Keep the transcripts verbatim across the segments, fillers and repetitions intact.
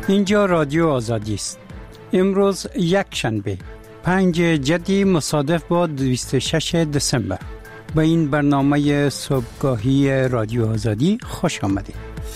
اینجا رادیو آزادی است. امروز یک شنبه پنج جدی مصادف با بیست و ششم دسامبر. به این برنامه صبحگاهی رادیو آزادی خوش آمدید.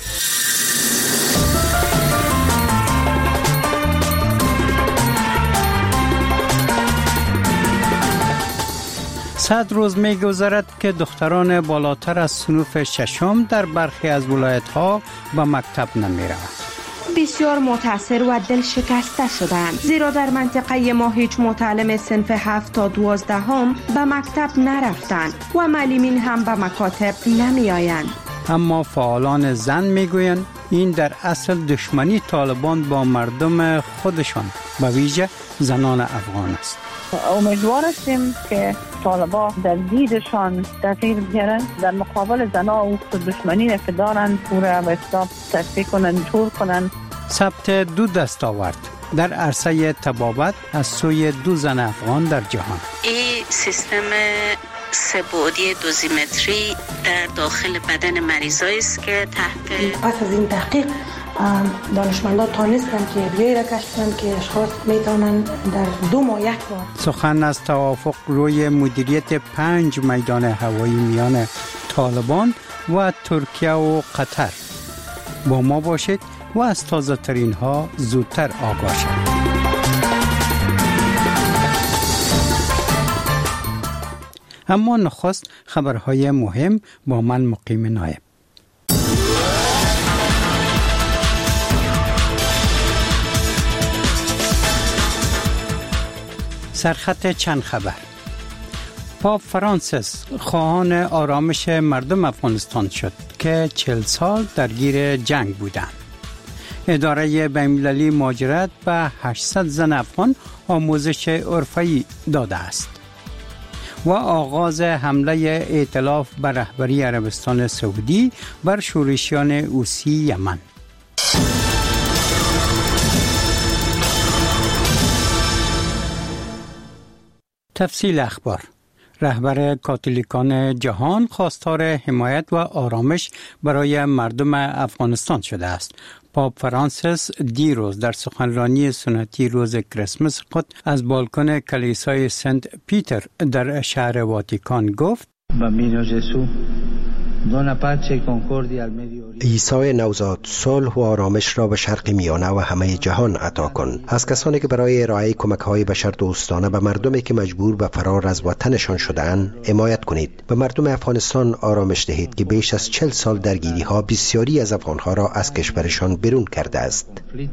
صد روز می گذرد که دختران بالاتر از صنف ششم در برخی از ولایت‌ها به مکتب نمی روند. بسیار متاثر و دل شکسته شدند، زیرا در منطقه ما هیچ معلم صنف هفت تا دوازدهم به مکتب نرفتند و معلمین هم به مکاتب نمی آیند. اما فعالان زن می گویند این در اصل دشمنی طالبان با مردم خودشان به ویژه زنان افغان است. امیدوار هستیم که طالبان در دیدشان تغییر بیارن، در مقابل زنا و دشمنی که دارن پورا به حساب تصفیه کنن، دور کنن. ثبت دو دستاورد در عرصه طبابت از سوی دو زن افغان در جهان. این سیستم سه‌بعدی دوزیمتری در داخل بدن مریضایی است که تحت پس از این تحقیق دانشمندان تانستند که بیایی را کشفند که اشخاص میتونن در دو ماه یک بار. سخن از توافق روی مدیریت پنج میدان هوایی میان طالبان و ترکیه و قطر. با ما باشید و از تازه ترین ها زودتر آگاه شید. اما نخست خبرهای مهم با من مقیم نایب. سرخط چند خبر. پاپ فرانسیس خواهان آرامش مردم افغانستان شد که چهل سال درگیر جنگ بودند. اداره بین‌المللی مهاجرت به هشتصد زن افغان آموزش حرفه‌ای داده است. و آغاز حمله ائتلاف بر رهبری عربستان سعودی بر شورشیان حوثی یمن. تفصیل اخبار. رهبر کاتولیکان جهان خواستار حمایت و آرامش برای مردم افغانستان شده است. پاپ فرانسیس دیروز در سخنرانی سنتی روز کریسمس خود از بالکن کلیسای سنت پیتر در شهر واتیکان گفت: عیسی نوزاد، صلح و آرامش را به شرق میانه و همه جهان عطا کن. از کسانی که برای ارائه کمک‌های بشردوستانه به مردمی که مجبور به فرار از وطنشان شده‌اند حمایت کنید. به مردم افغانستان آرامش دهید که بیش از چهل سال درگیری‌ها بسیاری از افغان‌ها را از کشورشان بیرون کرده است.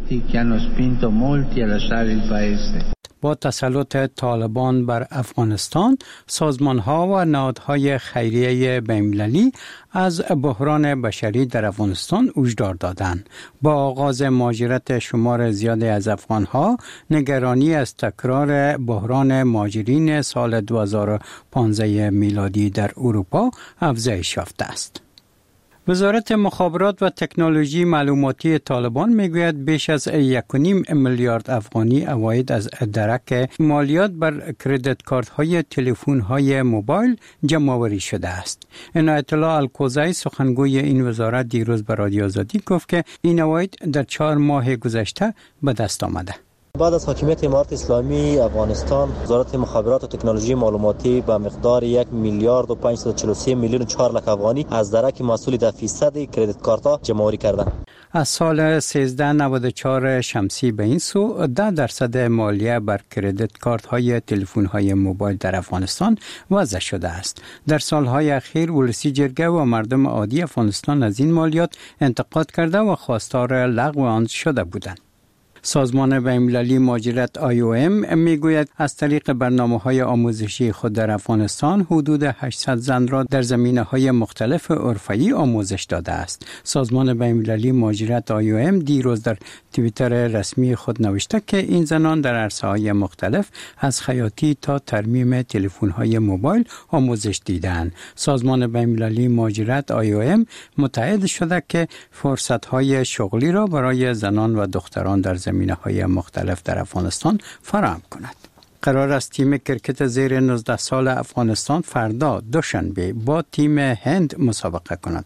با تسلط طالبان بر افغانستان، سازمان‌ها و نهادهای خیریه بین‌المللی از بحران بشری در افغانستان هشدار دادند. با آغاز مهاجرت شمار زیادی از افغان‌ها، نگرانی از تکرار بحران مهاجرین سال دو هزار و پانزده میلادی در اروپا افزایش یافته است. وزارت مخابرات و تکنولوژی معلوماتی طالبان میگوید بیش از یک و نیم میلیارد افغانی عواید از درک مالیات بر کردیت کارت‌های تلفن‌های موبایل جمع‌آوری شده است. عنایت الله الکوزی سخنگوی این وزارت دیروز به رادیو آزادی گفت که این عواید در چهار ماه گذشته به دست آمده. بعد از حاکمیت امارت اسلامی افغانستان، وزارت مخابرات و تکنولوژی معلوماتی به مقدار یک میلیارد و پانصد و چهل و سه میلیون و چهار لک افغانی از درک محصول ده فیصد کردیت کارت جمع‌آوری کرده. از سال سیزده نود و چهار شمسی به این سو ده درصد مالیه بر کردیت کارت های تلفن های موبایل در افغانستان وضع شده است. در سالهای اخیر ولسی جرگه و مردم عادی افغانستان از این مالیات انتقاد کرده و خواستار لغو آن شده بودند. سازمان بین‌المللی مهاجرت آی او ام میگوید از طریق برنامه‌های آموزشی خود در افغانستان حدود هشتصد زن را در زمینه‌های مختلف حرفه‌ای آموزش داده است. سازمان بین‌المللی مهاجرت آی او ام دیروز در توییتر رسمی خود نوشته که این زنان در عرصه‌های مختلف از خیاطی تا ترمیم تلفن‌های موبایل آموزش دیدند. سازمان بین‌المللی مهاجرت آی او ام متحد شده که فرصت‌های شغلی را برای زنان و دختران در زمینه‌های مختلف در افغانستان فراهم کند. قرار است تیم کرکت زیر نوزده سال افغانستان فردا دوشنبه با تیم هند مسابقه کند.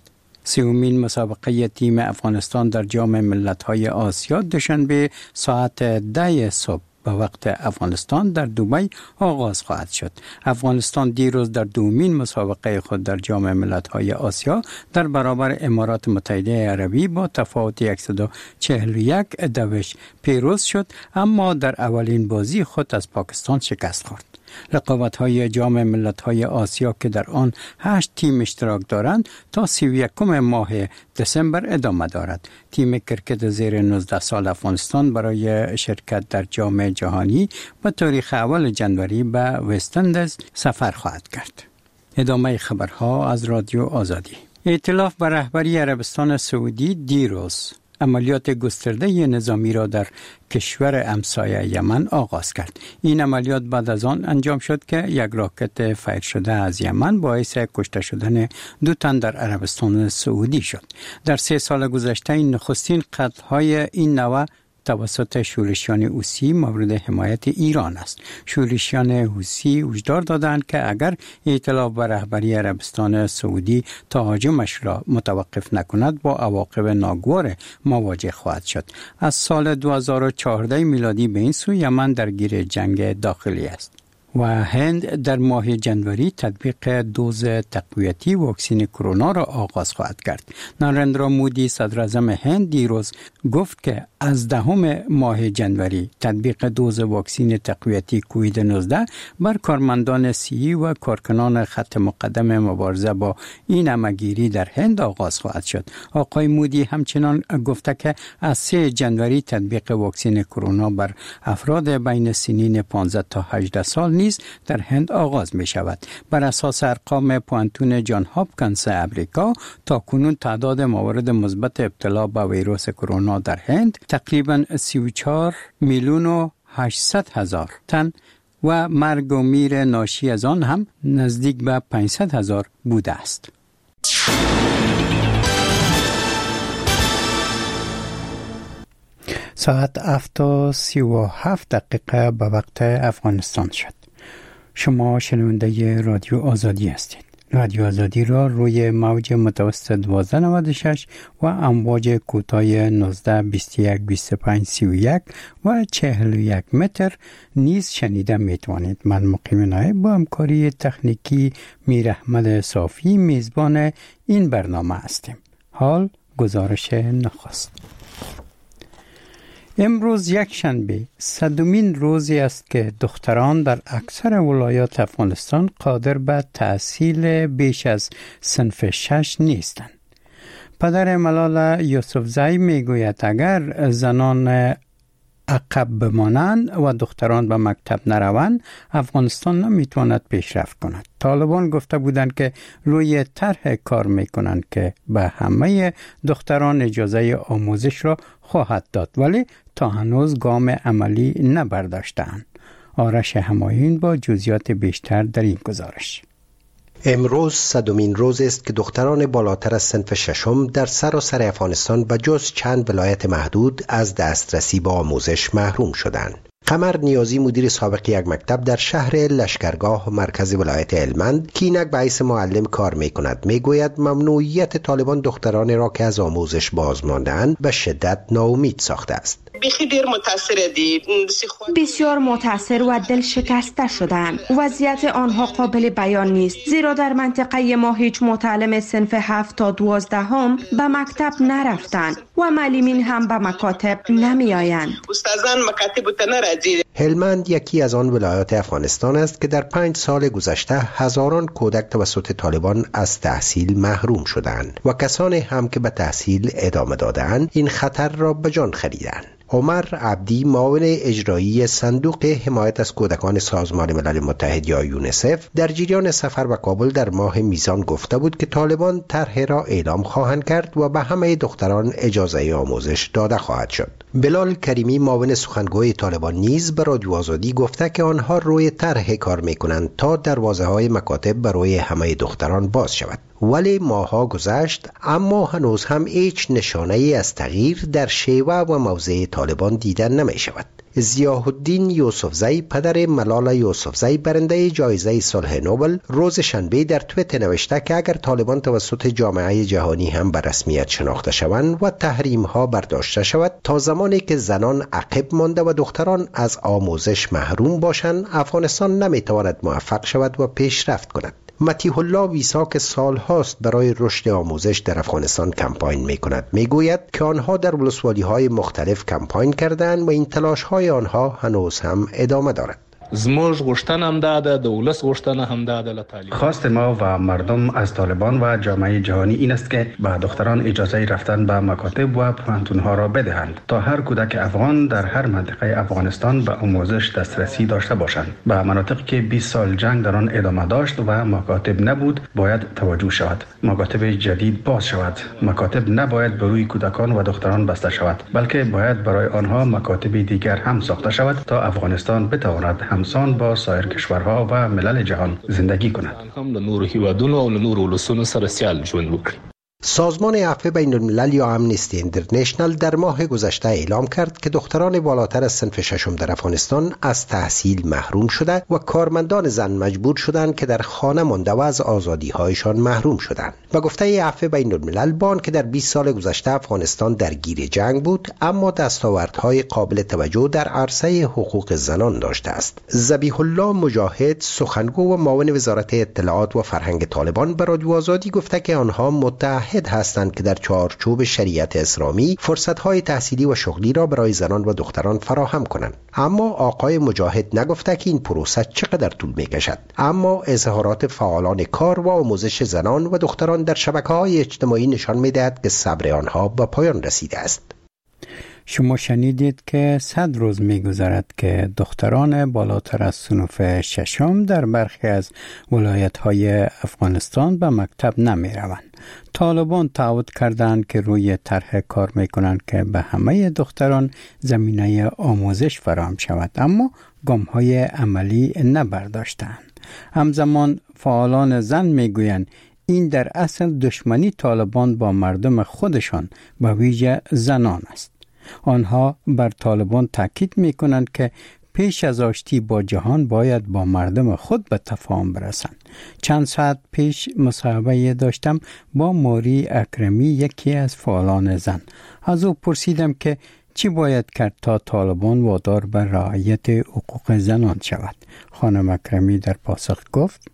سومین مسابقه تیم افغانستان در جام ملت‌های آسیا دوشنبه ساعت ده صبح به وقت افغانستان در دبی آغاز خواهد شد. افغانستان دیروز در دومین مسابقه خود در جام ملت‌های آسیا در برابر امارات متحده عربی با تفاوت صد و چهل و یک دوش پیروز شد، اما در اولین بازی خود از پاکستان شکست خورد. رقابت‌های جام ملت‌های آسیا که در آن هشت تیم اشتراک دارند تا سی و یکم ماه دسامبر ادامه دارد. تیم کرکت زیر نوزده سال افغانستان برای شرکت در جام جهانی به تاریخ اول جنوری به وست‌اندیز سفر خواهد کرد. ادامه خبرها از رادیو آزادی. ائتلاف به رهبری عربستان سعودی دیروز عملیات گسترده نظامی را در کشور همسایه یمن آغاز کرد. این عملیات بعد از آن انجام شد که یک راکت فیر شده از یمن باعث کشته شدن دو تن در عربستان سعودی شد. در سه سال گذشته این نخستین قتل‌های این نوع توسط شورشیان حوثی مورد حمایت ایران است. شورشیان حوثی هشدار دادند که اگر ائتلاف به رهبری عربستان سعودی تهاجمش را متوقف نکند با عواقب ناگوار مواجه خواهد شد. از سال دو هزار و چهارده میلادی به این سو یمن درگیر جنگ داخلی است. و هند در ماه جنوری تطبیق دوز تقویتی واکسن کرونا را آغاز خواهد کرد. نارندرا مودی صدر اعظم هند دیروز گفت که از دهم ماه جنوری تطبیق دوز واکسن تقویتی کووید نوزده بر کارمندان صحی و کارکنان خط مقدم مبارزه با این همه‌گیری در هند آغاز خواهد شد. آقای مودی همچنان گفته که از سوم جنوری تطبیق واکسن کرونا بر افراد بین سنین پانزده تا هجده سال نیز در هند آغاز می شود. بر اساس ارقام پوانتون جان هاپکینز امریکا تا کنون تعداد موارد مثبت ابتلا به ویروس کرونا در هند تقریباً سی و چهار میلیون و هشتصد هزار تن و مرگ و میر ناشی از آن هم نزدیک به پانصد هزار بوده است. ساعت هفت و سی و هفت دقیقه به وقت افغانستان شد. شما شنونده رادیو آزادی هستید. رادیو آزادی را روی موج متوسط دوازده نود و شش و امواج کوتاه نوزده بیست و یک بیست و پنج سی و یک و چهل و یک متر نیز شنیده می توانید. من مقیم نایب با همکاری تکنیکی میر احمد صافی میزبان این برنامه هستیم. حال گزارش نخست. امروز یک شنبه صدمین روزی است که دختران در اکثر ولایات افغانستان قادر به تحصیل بیش از صنف شش نیستند. پدر ملال یوسفزئی میگوید اگر زنان عقب بمانند و دختران به مکتب نروند افغانستان نمیتواند پیشرفت کند. طالبان گفته بودند که روی طرح کار میکنند که به همه دختران اجازه آموزش را خواهد داد، ولی تا هنوز گام عملی نبرداشتند. آرش همایون با جزئیات بیشتر در این گزارش. امروز صدمین روز است که دختران بالاتر از صنف ششم در سراسر افغانستان به جز چند ولایت محدود از دسترسی به آموزش محروم شدند. قمر نیازی مدیر سابق یک مکتب در شهر لشکرگاه مرکز ولایت هلمند که اینک به حیث معلم کار می کند می گوید ممنوعیت طالبان دختران را که از آموزش باز مانده‌اند به شدت ناامید ساخته است. بسیار متاثر و دل شکسته شدند. وضعیت آنها قابل بیان نیست، زیرا در منطقه ما هیچ معلم صنف هفت تا دوازدهم به مکتب نرفتند و معلمین هم به مکاتب نمی آیند. هلمند یکی از آن ولایات افغانستان است که در پنج سال گذشته هزاران کودک توسط طالبان از تحصیل محروم شدند و کسانی هم که به تحصیل ادامه دادند این خطر را به جان خریدند. عمر عبدی معاون اجرایی صندوق حمایت از کودکان سازمان ملل متحد یا یونیسف در جریان سفر به کابل در ماه میزان گفته بود که طالبان طرح را اعلام خواهند کرد و به همه دختران اجازه آموزش داده خواهد شد. بلال کریمی معاون سخنگوی طالبان نیز به رادیو آزادی گفته که آنها روی طرح کار میکنند تا دروازه‌های مکاتب برای همه دختران باز شود. ولی ماها گذشت اما هنوز هم هیچ نشانه‌ای از تغییر در شیوه و موضع طالبان دیدن نمی شود. ضیاءالدین یوسفزی پدر ملال یوسفزی برنده جایزه صلح نوبل روز شنبه در توییتر نوشته که اگر طالبان توسط جامعه جهانی هم به رسمیت شناخته شوند و تحریم ها برداشته شود، تا زمانی که زنان عقب مانده و دختران از آموزش محروم باشند، افغانستان نمیتواند موفق شود و پیشرفت کند. متیح الله ویسا که سال هاست برای رشد آموزش در افغانستان کمپاین می کند می گوید که آنها در ولسوالی های مختلف کمپاین کردند و این تلاش های آنها هنوز هم ادامه دارد. زموږ غوښتنه هم دا ده، د ولس غوښتنه هم دا ده. خواست ما و مردم از طالبان و جامعه جهانی این است که به دختران اجازه رفتن به مکاتب و پوهنتون‌ها را بدهند تا هر کودک افغان در هر منطقه افغانستان به آموزش دسترسی داشته باشند. به مناطقی که بیست سال جنگ در آن ادامه داشت و مکاتب نبود باید توجه شود. مکاتب جدید باز شود. مکاتب نباید به روی کودکان و دختران بسته شود، بلکه باید برای آنها مکاتب دیگر هم ساخته شود تا افغانستان بتواند هم همسان با سایر کشورها و ملل جهان زندگی کند. هم له نورو هیوادونو او له نورو ولسونو سره سیال ژوند وکړي. سازمان عفو بین الملل یا امنستی اینترنشنل در ماه گذشته اعلام کرد که دختران بالاتر از صنف ششم در افغانستان از تحصیل محروم شده و کارمندان زن مجبور شدند که در خانه مانده و از آزادی‌هایشان محروم شدند. و گفته عفو بین الملل بان که در بیست سال گذشته افغانستان درگیر جنگ بود، اما دستاوردهای قابل توجه در عرصه حقوق زنان داشته است. ذبیح الله مجاهد، سخنگو و معاون وزارت اطلاعات و فرهنگ طالبان، به رادیو آزادی گفته که آنها متحد هستند که در چارچوب شریعت اسلامی فرصت‌های تحصیلی و شغلی را برای زنان و دختران فراهم کنند. اما آقای مجاهد نگفته که این پروسه چقدر طول می‌کشد. اما اظهارات فعالان کار و آموزش زنان و دختران در شبکه‌های اجتماعی نشان می‌دهد که صبر آنها به پایان رسیده است. شما شنیدید که صد روز می‌گذرد که دختران بالاتر از صنف ششم در برخی از ولایت‌های افغانستان به مکتب نمی‌روند. طالبان تعهد کردند که روی طرح کار می‌کنند که به همه دختران زمینه آموزش فراهم شود، اما گام‌های عملی نبرداشتند. همزمان فعالان زن می‌گویند این در اصل دشمنی طالبان با مردم خودشان به ویژه زنان است. آنها بر طالبان تاکید می کنند که پیش از آشتی با جهان باید با مردم خود به تفاهم برسند. چند ساعت پیش مصاحبه داشتم با ماری اکرمی، یکی از فعالان زن. از او پرسیدم که چی باید کرد تا طالبان وادار به رعایت حقوق زنان شود. خانم اکرمی در پاسخ گفت: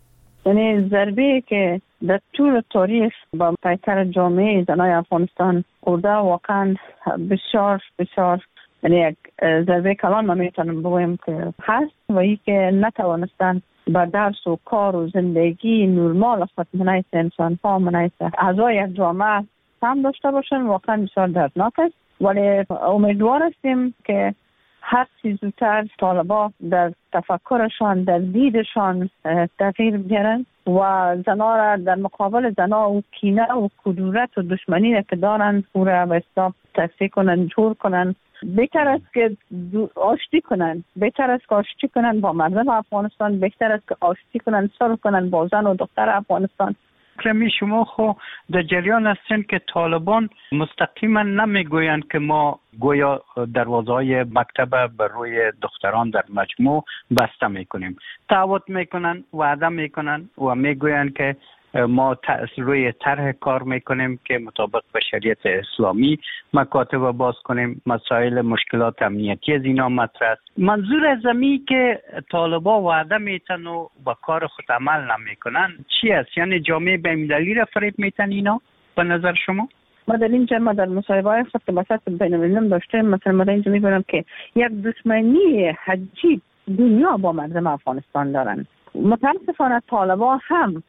یعنی ضربه که در طول تاریخ با پیکر جامعه زنای افغانستان خورده واقعا بسیار بسیار، یعنی یک ضربه کلان ما میتونم بگویم که هست و ای که نتوانستن با درس و کار و زندگی نورمال خود منایت انسان ها منایت اعضای یک جامعه هم داشته باشن، واقعا بسیار دردناک است. ولی امیدوار هستیم که هر چیز زودتر طالبا در تفکرشان، در دیدشان تغییر بیارن و زنا را در مقابل زنا و کینه و کدورت و دشمنی که دارن او را به اصطلاح تصفیه کنن، جور کنن. بهتر است که آشتی کنن، بهتر است که آشتی کنن با مردم افغانستان، بهتر است که آشتی کنن، صلح کنن با زن و دختر افغانستان. اکرمی، شما خو در جریان هستین که طالبان مستقیما نمیگویند که ما گویا دروازه های مکتب بر روی دختران در مجموع بسته میکنیم. تعهد میکنن، وعده میکنن و میگویند که ما روی طرح کار میکنیم که مطابق به شریعت اسلامی مکاتب باز کنیم، مسائل مشکلات امنیتی از اینا مطرح است. منظور از امی که طالبا وعده میتن و با کار خود عمل نمیکنن چی است؟ یعنی جامعه بین‌المللی را فریب میتن اینا به نظر شما؟ ما در اینجا ما در مصاحبه‌های خود که بساط بین‌المللی داشتیم، مثلا ما در اینجا میگویم که یک دشمنی عجیب دنیا با مردم افغانستان دارن. متاسفانه طالبا هم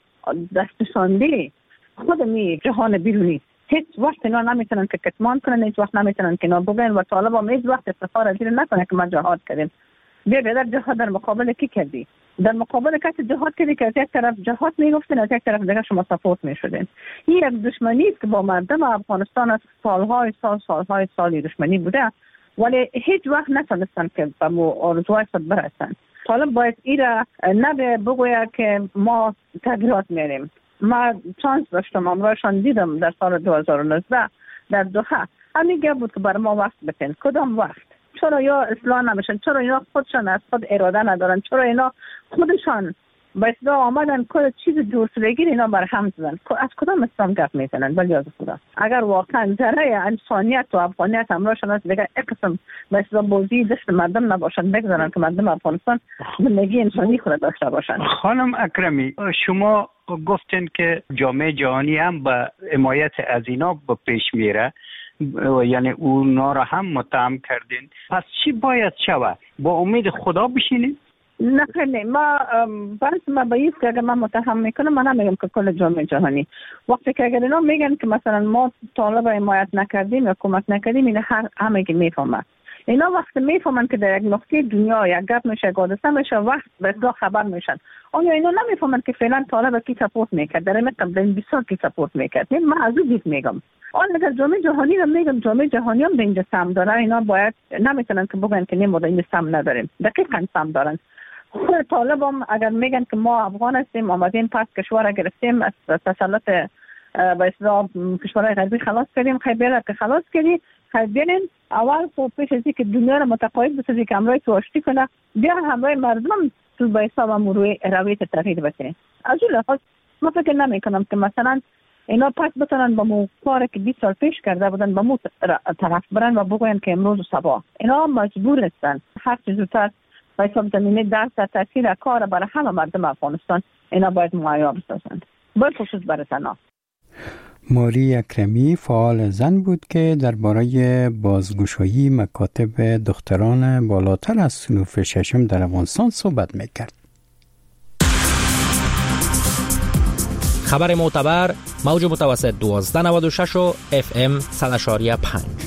دستشانده خود می جهان بیرونی هیچ وقت اینا نمیتونن که کتمان کنن، هیچ وقت نمیتونن که اینا بگن و طالب هم هیچ وقت افتخار از این نکنه که ما جهاد کردیم. بیا بیادر جهاد در مقابل کی کردی؟ در مقابل کسی جهاد کردی که از یک طرف جهاد میگفتین، از یک طرف دیگه شما سپورت میشدین. این یک دشمنی است که با مردم افغانستان از سالهای سال سالهای سالی دشمنی بوده، ولی هیچ وقت نتونستن که به آرزوهای خود برسن. طالب باید ایره نبه بگوید که ما تغییرات میاریم. ما چانس داشتم امرایشان دیدم در سال دو هزار و نوزده در دوحه. همین گه بود که برای ما وقت بتین. کدام وقت؟ چرا یا اصلاح نمیشن؟ چرا اینا خودشان از خود اراده ندارن؟ چرا اینا خودشان با اصلاح آمدن کل چیز دورسلگی اینا بر هم زدن؟ از کدام اسلام گپ میزنن؟ ولی از خدا اگر واقعا ذره انسانیت و افغانیت همراهشان است، دیگه یک قسم با اصلاح بازی دست مردم نباشن، بگذارن که مردم افغانستان زندگی انسانی خود داشته باشن. خانم اکرمی، شما گفتین که جامعه جهانی هم به حمایت از اینا به پیش میره، یعنی اونا را هم متهم کردین. پس چی باید شود؟ با امید خدا بشینیم؟ نه خیلی ما بعض مباحث که اگر من متهم میکنم، من نمیگم که کل جامعه جهانی. وقتی که اگر اینا میگن که مثلا ما طالب حمایت نکردیم یا کمک نکردیم، این هر همه که میفهمن. اینا وقتی میفهمن که در یک نقطه دنیا یک گپ میشه، گادسته میشه، وقت به اصلاح خبر میشن. آیا اینا نمیفهمن که فعلا طالب کی سپورت میکرد، در این قبل بیست سال کی سپورت میکرد؟ من از اون دید میگم. آن اگر جامعه جهانی رو میگم، جامعه جهانی هم به اینجا سهم داره. اینا باید نمیتونن که بگن که نموده این سهم نداریم. دقیقاً سهم دارن. خود طالب هم اگر میگن که ما افغان هستیم، آمدیم پس کشور گرفتیم، از تسلط به اصطلاح کشورهای غربی خلاص کردیم، خیلی که خلاص کردیم، خیلی بیارین اول خب پیش ازی که دنیا رو متقاعد بسازی که همراه تو آشتی کنه، بیا همراه مردم تو به حساب امروی رویت تغییر بده. از اون لحاظ ما فکر نمی کنم که مثلا اینا پس بتونن با مو کاری که بیست سال پیش کرده بودن با مو طرف برن و بگوین که امروز و صبح اینا مجبور هستن هر چیز زودتر به حساب زمینه درس در تاثیر کار برای همه مردم افغانستان اینا باید معیا بسازند، به خصوص برای زنان. ماری اکرمی فعال زن بود که درباره بازگشایی مکاتب دختران بالاتر از صنوف ششم در افغانستان صحبت میکرد. خبر معتبر، موج متوسط دوازده نود و شش و اف ام صد و شش و پنج.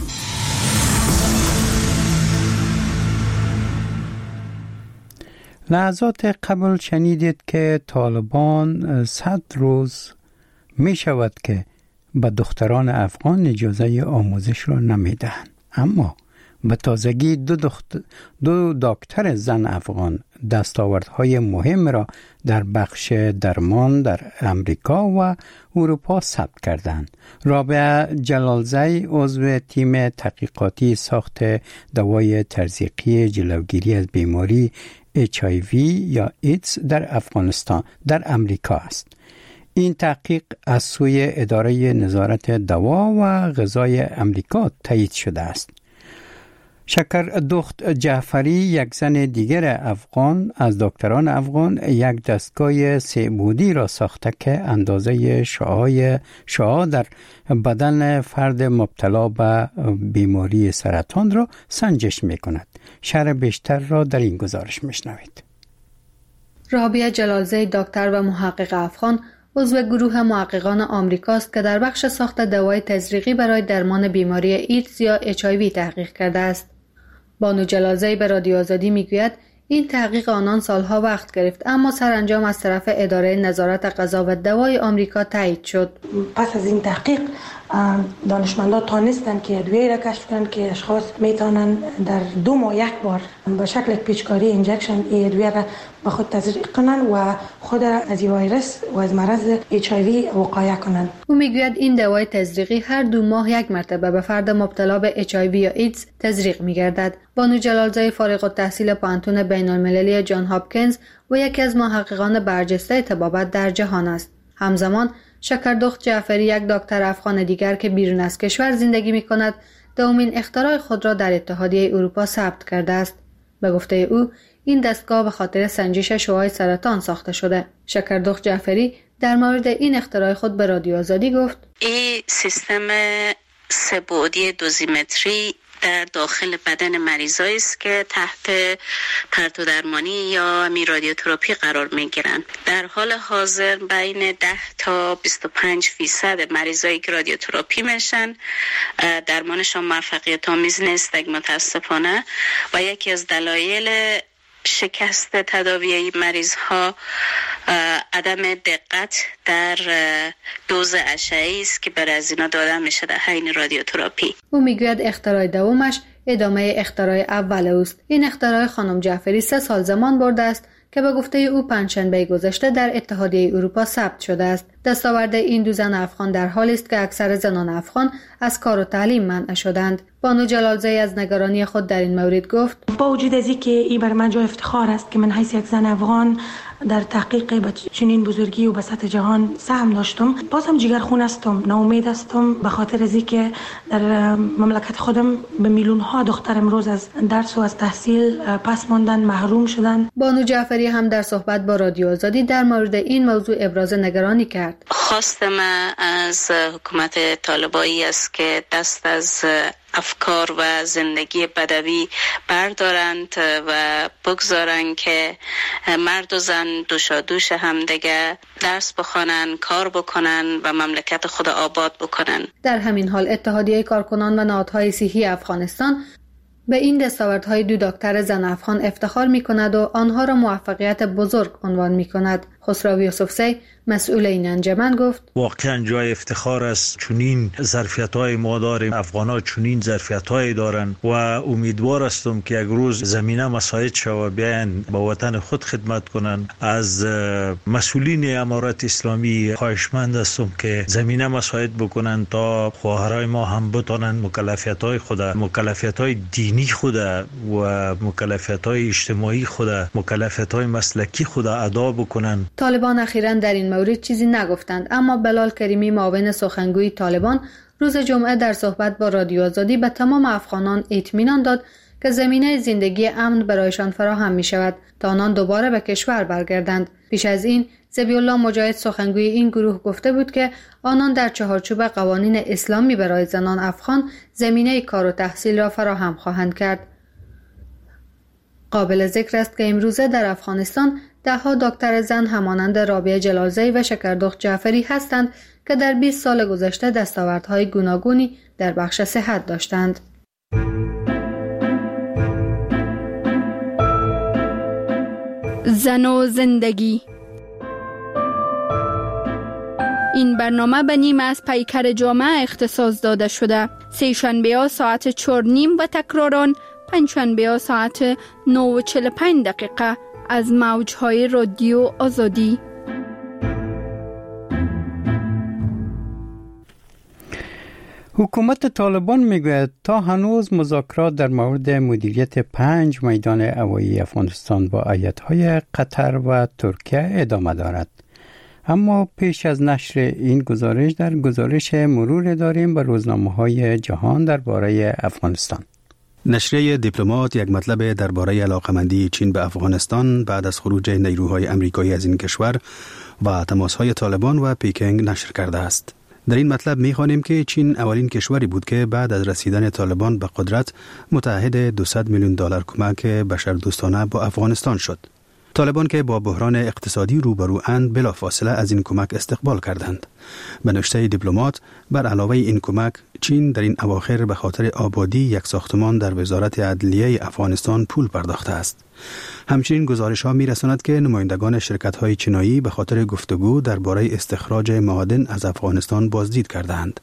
لحظات قبل شنیدید که طالبان صد روز می شود که به دختران افغان اجازه آموزش را نمی دهند. اما به تازگی دو, دخت... دو دکتر زن افغان دستاوردهای مهم را در بخش درمان در امریکا و اروپا ثبت کردند. رابعه جلالزی عضو تیم تحقیقاتی ساخت دوای تزریقی جلوگیری از بیماری اچ آی وی یا ایدز در افغانستان در امریکا است. این تحقیق از سوی اداره نظارت دوا و غذای امریکا تایید شده است. شکر دخت جعفری، یک زن دیگر افغان از دکتران افغان، یک دستگاه سه‌بعدی را ساخته که اندازه شعاع شعاع در بدن فرد مبتلا به بیماری سرطان را سنجش می کند. شرح بیشتر را در این گزارش میشنوید. رابعه جلالزی، دکتر و محقق افغان، عضو گروه محققان آمریکاست که در بخش ساخت دوای تزریقی برای درمان بیماری ایدز یا اچ آی وی تحقیق کرده است. بانو جلالزی به رادیو آزادی میگوید این تحقیق آنان سالها وقت گرفت، اما سرانجام از طرف اداره نظارت غذا و دوای آمریکا تایید شد. پس از این تحقیق دانشمندان تانستن که ادویه را کشف کنند که اشخاص میتونن در دو ماه یک بار به شکل پیچکاری اینجکشن این ادویه را به خود تزریق کنند و خود را از ویروس و از مرض اچ آی وی وقایه کنند. او میگوید این دوای تزریقی هر دو ماه یک مرتبه به فرد مبتلا به اچ آی وی یا ایدز تزریق میگردد. بانو جلالزی فارغ التحصیل پانتون بین المللی جان هاپکینز و یکی از محققان برجسته طبابت در جهان است. همزمان شکردخت جعفری، یک دکتر افغان دیگر که بیرون از کشور زندگی می‌کند، دومین اختراع خود را در اتحادیه اروپا ثبت کرده است. به گفته او این دستگاه به خاطر سنجش شعاع سرطان ساخته شده. شکردخت جعفری در مورد این اختراع خود به رادیو آزادی گفت: این سیستم سه‌بعدی دوزیمتری در داخل بدن مریضایی است که تحت پرتو درمانی یا می رادیوتراپی قرار می گیرند. در حال حاضر بین ده تا بیست و پنج فیصد مریضایی که رادیوتراپی میشن درمانشان موفقیت آمیز نیست متاسفانه، و یکی از دلایل شکست تداوی این مریض ها عدم دقت در دوز اشعه‌ای است که بر از اینا داده میشه در حین رادیوتراپی. او میگوید اختراع دومش ادامه اختراع اول اوست. این اختراع خانم جعفری سه سال زمان برده است که به گفته او پنجشنبه گذشته در اتحادیه اروپا ثبت شده است. دستاورد این دو زن افغان در حالی است که اکثر زنان افغان از کار و تعلیم منع شدند. بانو جلالزایی از نگرانی خود در این مورد گفت: با وجود از اینکه این بر من جای افتخار است که من حیث یک زن افغان در تحقیق به چنین بزرگی و به سطح جهان سهم داشتم، بازم جگرخون هستم، ناامید هستم، به خاطر از اینکه در مملکت خودم به میلیون ها دختر امروز از درس و از تحصیل پس ماندن، محروم شدن. بانو جعفری هم در صحبت با رادیو آزادی در مورد این موضوع ابراز نگرانی کرد. خواست من از حکومت طالبانی است که دست از افکار و زندگی بدوی بردارند و بگذارند که مرد و زن دوشا دوش هم دیگه درس بخوانن، کار بکنن و مملکت خود آباد بکنن. در همین حال اتحادیه کارکنان و نهادهای صحی افغانستان به این دستاوردهای دو دکتر زن افغان افتخار می کند و آنها را موفقیت بزرگ عنوان می کند. خسرو یوسفزی مسئول این انجمن گفت: واقعا جای افتخار است، چنین ظرفیت‌های ما داریم، افغان‌ها چنین ظرفیت‌هایی دارند و امیدوار هستم که یک روز زمینه مساعد شود بیاین با وطن خود خدمت کنند. از مسئولین امارت اسلامی خواهشمند هستم که زمینه مساعد بکنند تا خواهرای ما هم بتوانند مکلفیت‌های خود، مکلفیت‌های دینی خود و مکلفیت‌های اجتماعی خود، مکلفیت‌های مسلکی خود ادا بکنند. طالبان اخیراً در این مورد چیزی نگفتند، اما بلال کریمی معاون سخنگوی طالبان روز جمعه در صحبت با رادیو آزادی به تمام افغانان اطمینان داد که زمینه زندگی امن برایشان فراهم می شود تا آنان دوباره به کشور برگردند. پیش از این ذبیح الله مجاهد سخنگوی این گروه گفته بود که آنان در چهارچوب قوانین اسلامی برای زنان افغان زمینه کار و تحصیل را فراهم خواهند کرد. قابل ذکر است که امروزه در افغانستان ده ها دکتر زن همانند رابعه جلالزایی و شکردخت جعفری هستند که در بیست سال گذشته دستاوردهای گوناگونی در بخش صحت داشتند. زن و زندگی. این برنامه به نیم از پیکر جامعه اختصاص داده شده. سه شنبه ها ساعت چهار نیم و تکراران پنج شنبه ها ساعت نه و چهل و پنج دقیقه از موجهای رادیو آزادی. حکومت طالبان میگوید تا هنوز مذاکرات در مورد مدیریت پنج میدان هوایی افغانستان با ایالت‌های قطر و ترکیه ادامه دارد. اما پیش از نشر این گزارش در گزارش مرور داریم به روزنامه‌های جهان درباره افغانستان. نشریه دیپلمات یک مطلب درباره علاقمندی چین به افغانستان بعد از خروج نیروهای امریکایی از این کشور و تماس‌های طالبان و پکینگ نشر کرده است. در این مطلب می‌خوانیم که چین اولین کشوری بود که بعد از رسیدن طالبان به قدرت متعهد دویست میلیون دلار کمک بشردوستانه با افغانستان شد. طالبان که با بحران اقتصادی روبرو اند بلافاصله از این کمک استقبال کردند. به نوشته دیپلمات بر علاوه این کمک چین در این اواخر به خاطر آبادی یک ساختمان در وزارت عدلیه افغانستان پول پرداخته است. همچنین گزارش ها می رساند که نمایندگان شرکت های چینایی به خاطر گفتگو درباره استخراج معادن از افغانستان بازدید کردند.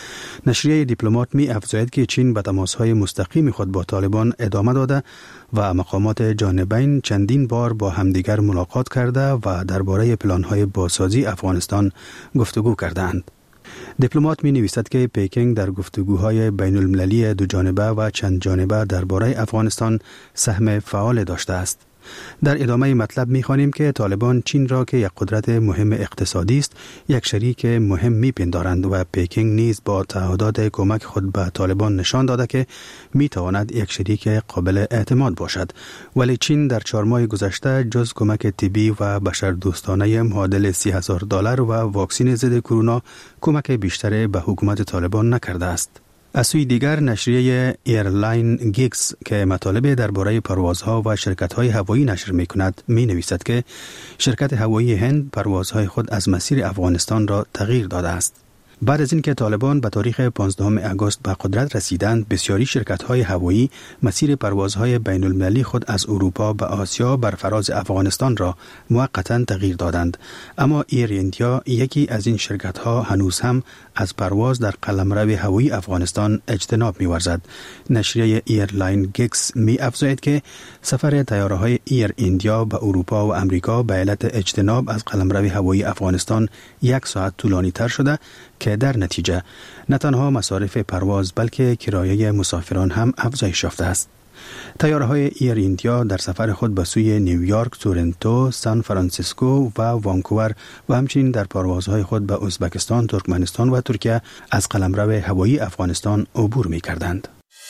نشریه دیپلمات می افزاید که چین به تماس‌های مستقیم خود با طالبان ادامه داده و مقامات جانبین چندین بار با همدیگر ملاقات کرده و درباره پلان‌های بازسازی افغانستان گفتگو کردند. دیپلمات می نویسد که پکینگ در گفتگوهای بین المللی دو جانبه و چند جانبه درباره افغانستان سهم فعال داشته است. در ادامه مطلب می‌خوانیم که طالبان چین را که یک قدرت مهم اقتصادی است یک شریک مهم می‌پندارند و پکینگ نیز با تعهدات کمک خود به طالبان نشان داده که می‌تواند یک شریک قابل اعتماد باشد، ولی چین در چهار ماه گذشته جز کمک طبی و بشردوستانه معادل سی هزار دلار و واکسن ضد کرونا کمک بیشتری به حکومت طالبان نکرده است. از سوی دیگر نشریه ایرلاین گیکس که مطالب درباره پروازها و شرکت‌های هوایی نشر می‌کند می‌نویسد که شرکت هوایی هند پروازهای خود از مسیر افغانستان را تغییر داده است. بعد از اینکه طالبان به تاریخ پانزدهم آگوست به قدرت رسیدند، بسیاری شرکت‌های هوایی مسیر پروازهای بین المللی خود از اروپا به آسیا بر فراز افغانستان را موقتاً تغییر دادند. اما ایر ایندیا، یکی از این شرکت‌ها، هنوز هم از پرواز در قلمرو هوایی افغانستان اجتناب می‌ورزد. نشریه ایرلاین گیکس می‌افزاید که سفر طیاره‌های ایر ایندیا به اروپا و امریکا به علت اجتناب از قلمرو هوایی افغانستان یک ساعت طولانی‌تر شده که در نتیجه نه تنها مصارف پرواز بلکه کرایه مسافران هم افزایش یافته است. طیاره‌های ایر ایندیا در سفر خود به سوی نیویورک، تورنتو، سان فرانسیسکو و وانکوور و همچنین در پروازهای خود به ازبکستان، ترکمنستان و ترکیه از قلمرو هوایی افغانستان عبور می‌کردند.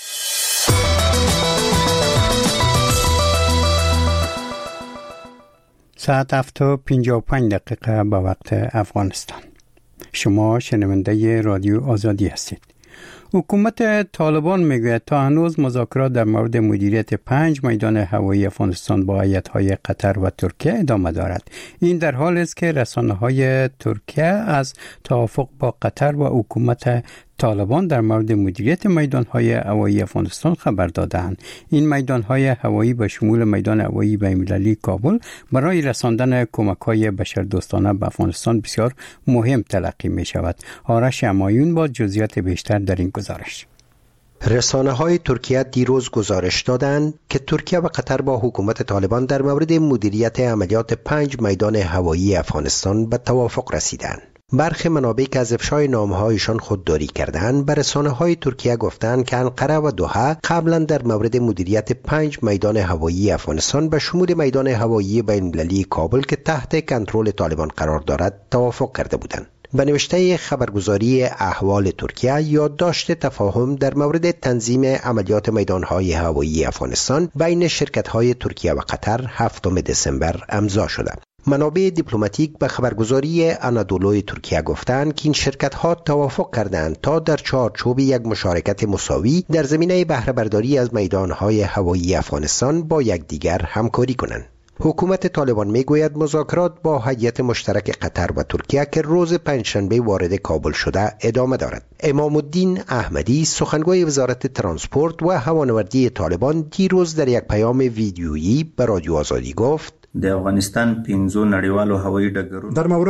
ساعت هفت و پنجاه و پنج دقیقه به وقت افغانستان. شما شنونده رادیو آزادی هستید. حکومت طالبان میگوید تا هنوز مذاکرات در مورد مدیریت پنج میدان هوایی افغانستان با هیئت‌های قطر و ترکیه ادامه دارد. این در حالی است که رسانه‌های ترکیه از توافق با قطر و حکومت طالبان در مورد مدیریت میدان‌های هوایی افغانستان خبر دادند. این میدان‌های هوایی به شمول میدان هوایی بین‌المللی کابل برای رساندن کمک‌های بشردوستانه به افغانستان بسیار مهم تلقی می‌شود. آرش همایون با جزئیات بیشتر در این گزارش. رسانه های ترکیه دیروز گزارش دادند که ترکیه و قطر با حکومت طالبان در مورد مدیریت عملیات پنج میدان هوایی افغانستان به توافق رسیدند. برخی منابع که از افشای نامه‌هایشان خودداری کردند به رسانه‌های ترکیه گفتند که انقره و دوحه قبلا در مورد مدیریت پنج میدان هوایی افغانستان به شمول میدان هوایی بین‌المللی کابل که تحت کنترل طالبان قرار دارد توافق کرده بودند. به نوشته خبرگزاری احوال ترکیه، یادداشت تفاهم در مورد تنظیم عملیات میدان‌های هوایی افغانستان بین شرکت‌های ترکیه و قطر هفتم دسامبر امضا شده. منابع دیپلماتیک به خبرگزاری آنادولوی ترکیه گفتند که این شرکت‌ها توافق کردند تا در چارچوب یک مشارکت مساوی در زمینه بهره برداری از میدان‌های هوایی افغانستان با یکدیگر همکاری کنند. حکومت طالبان میگوید مذاکرات با هیئت مشترک قطر و ترکیه که روز پنجشنبه وارد کابل شده ادامه دارد. امام الدین احمدی، سخنگوی وزارت ترانسپورت و هوانوردی طالبان، دیروز در یک پیام ویدیویی به رادیو آزادی گفت: د افغانستان پنځو نړیوالو هوایي ډګرونو در مورد